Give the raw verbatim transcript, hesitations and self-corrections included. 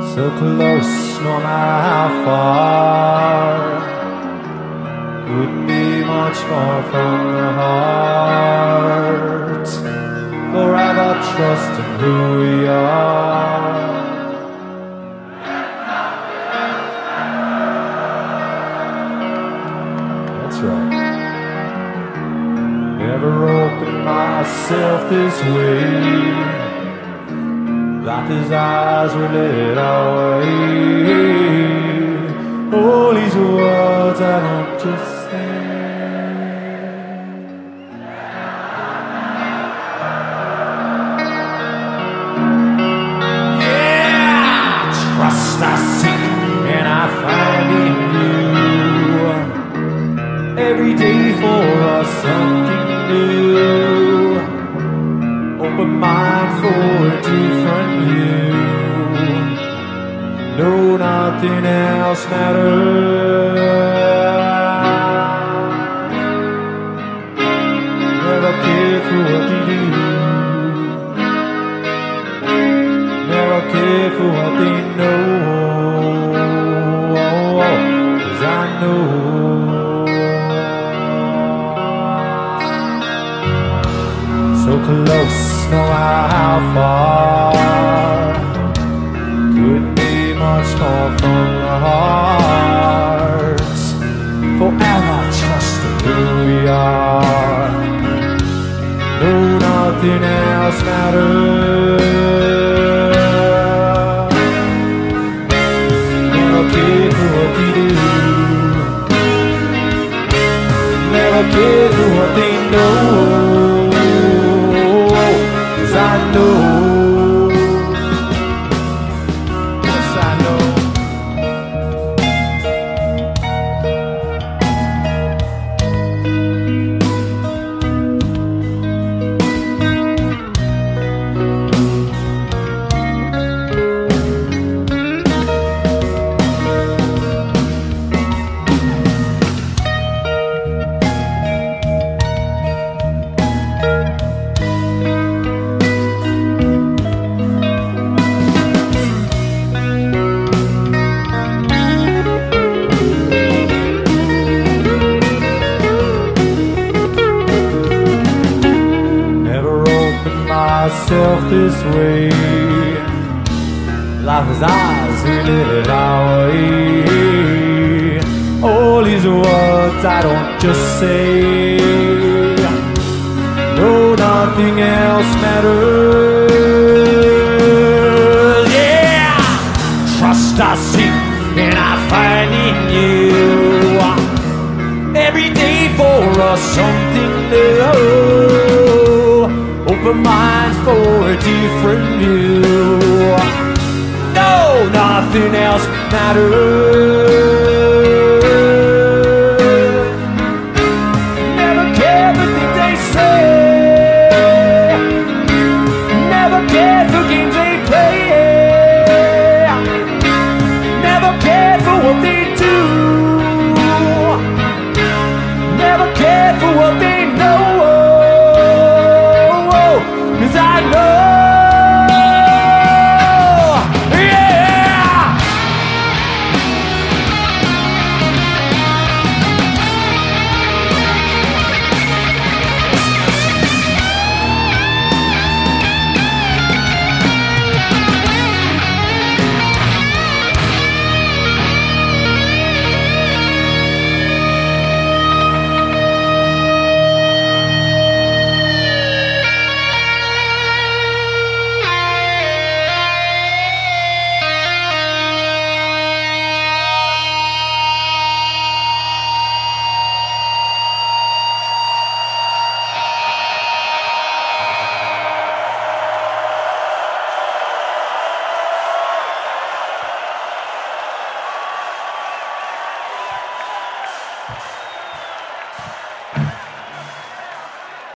So close, no matter how far. Couldn't be much more from the heart. Forever trust in who we are. That's right. Never opened myself this way. Life is ours, we let it our way. All these words I don't just say. Yeah, trust I seek and I find in you. Every day for us something new. Open mind for a different view. No, nothing else matters. Never care for what they do. Never care for what they know. 'Cause I know. So close, no matter how far. Couldn't be much more from the heart. Forever trusting who we are. No, nothing else matters. Never care for what they do. Never care for what they know. I know, yes I know. Myself this way. Life is ours, we live it our way. All these words I don't just say. No, nothing else matters. Yeah, trust I seek and I find in you. Every day for us something new. Open minds for a different view. No, nothing else matters.